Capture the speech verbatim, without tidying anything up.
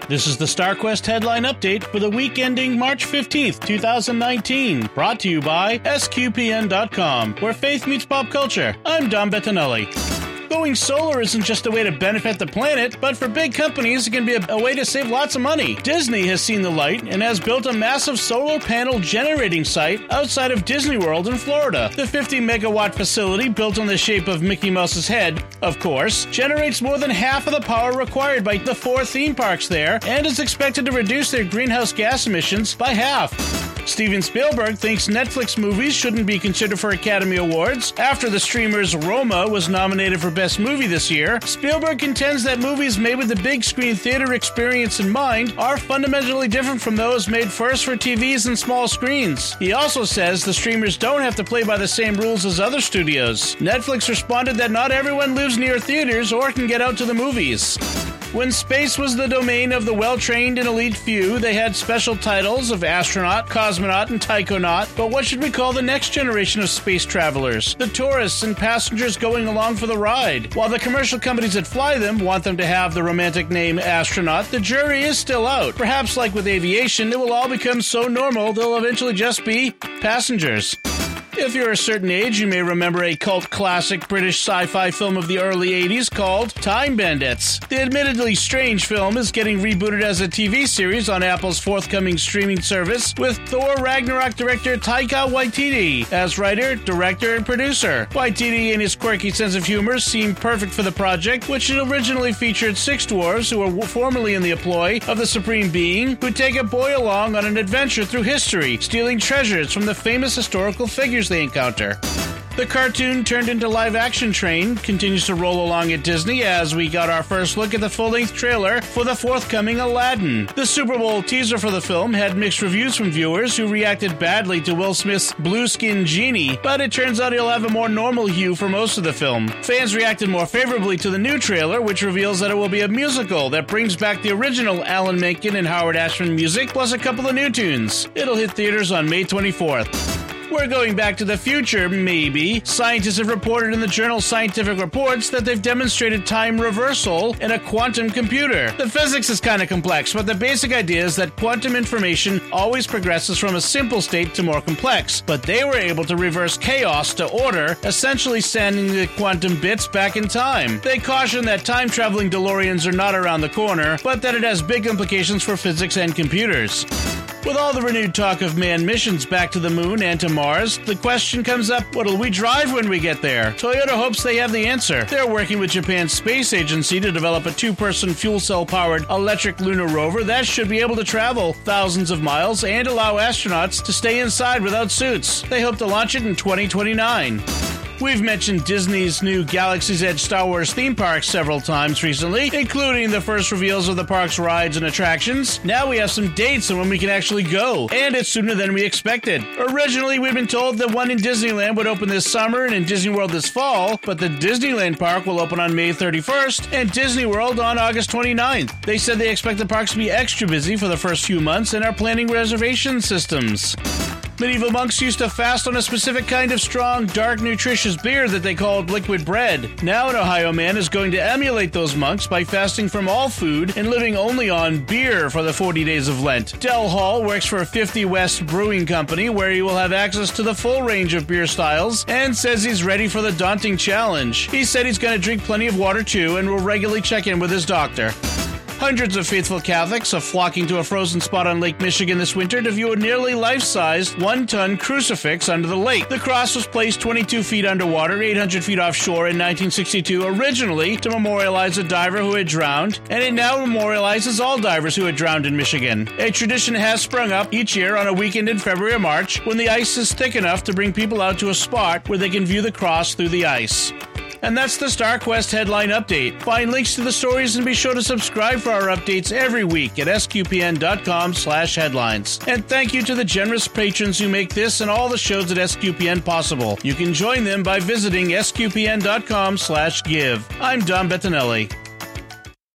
This is the StarQuest headline update for the week ending March fifteenth, twenty nineteen, brought to you by S Q P N dot com, where faith meets pop culture. I'm Dom Bettinelli. Going solar isn't just a way to benefit the planet, but for big companies, it can be a, a way to save lots of money. Disney has seen the light and has built a massive solar panel generating site outside of Disney World in Florida. The fifty megawatt facility, built on the shape of Mickey Mouse's head, of course, generates more than half of the power required by the four theme parks there and is expected to reduce their greenhouse gas emissions by half. Steven Spielberg thinks Netflix movies shouldn't be considered for Academy Awards. After the streamer's Roma was nominated for Best Movie this year, Spielberg contends that movies made with the big screen theater experience in mind are fundamentally different from those made first for T Vs and small screens. He also says the streamers don't have to play by the same rules as other studios. Netflix responded that not everyone lives near theaters or can get out to the movies. When space was the domain of the well-trained and elite few, they had special titles of astronaut, cosmonaut, and taikonaut. But what should we call the next generation of space travelers? The tourists and passengers going along for the ride. While the commercial companies that fly them want them to have the romantic name astronaut, the jury is still out. Perhaps like with aviation, it will all become so normal they'll eventually just be passengers. If you're a certain age, you may remember a cult classic British sci-fi film of the early eighties called Time Bandits. The admittedly strange film is getting rebooted as a T V series on Apple's forthcoming streaming service, with Thor Ragnarok director Taika Waititi as writer, director, and producer. Waititi and his quirky sense of humor seem perfect for the project, which originally featured six dwarves who were formerly in the employ of the Supreme Being, who take a boy along on an adventure through history, stealing treasures from the famous historical figures they encounter. The cartoon turned into live-action train continues to roll along at Disney as we got our first look at the full-length trailer for the forthcoming Aladdin. The Super Bowl teaser for the film had mixed reviews from viewers who reacted badly to Will Smith's blue-skinned genie, but it turns out he'll have a more normal hue for most of the film. Fans reacted more favorably to the new trailer, which reveals that it will be a musical that brings back the original Alan Menken and Howard Ashman music, plus a couple of new tunes. It'll hit theaters on May twenty-fourth. We're going back to the future, maybe. Scientists have reported in the journal Scientific Reports that they've demonstrated time reversal in a quantum computer. The physics is kind of complex, but the basic idea is that quantum information always progresses from a simple state to more complex. But they were able to reverse chaos to order, essentially sending the quantum bits back in time. They caution that time-traveling DeLoreans are not around the corner, but that it has big implications for physics and computers. With all the renewed talk of manned missions back to the moon and to Mars, the question comes up, what'll we drive when we get there? Toyota hopes they have the answer. They're working with Japan's space agency to develop a two-person fuel cell-powered electric lunar rover that should be able to travel thousands of miles and allow astronauts to stay inside without suits. They hope to launch it in twenty twenty-nine. We've mentioned Disney's new Galaxy's Edge Star Wars theme park several times recently, including the first reveals of the park's rides and attractions. Now we have some dates on when we can actually go, and it's sooner than we expected. Originally, we'd been told that one in Disneyland would open this summer and in Disney World this fall, but the Disneyland park will open on May thirty-first and Disney World on August twenty-ninth. They said they expect the parks to be extra busy for the first few months and are planning reservation systems. Medieval monks used to fast on a specific kind of strong, dark, nutritious beer that they called liquid bread. Now an Ohio man is going to emulate those monks by fasting from all food and living only on beer for the forty days of Lent. Del Hall works for fifty West Brewing Company, where he will have access to the full range of beer styles, and says he's ready for the daunting challenge. He said he's going to drink plenty of water too and will regularly check in with his doctor. Hundreds of faithful Catholics are flocking to a frozen spot on Lake Michigan this winter to view a nearly life-sized, one-ton crucifix under the lake. The cross was placed twenty-two feet underwater, eight hundred feet offshore in nineteen sixty-two, originally to memorialize a diver who had drowned, and it now memorializes all divers who had drowned in Michigan. A tradition has sprung up each year on a weekend in February or March when the ice is thick enough to bring people out to a spot where they can view the cross through the ice. And that's the StarQuest headline update. Find links to the stories and be sure to subscribe for our updates every week at S Q P N dot com slash headlines. And thank you to the generous patrons who make this and all the shows at S Q P N possible. You can join them by visiting S Q P N dot com slash give. I'm Dom Bettinelli.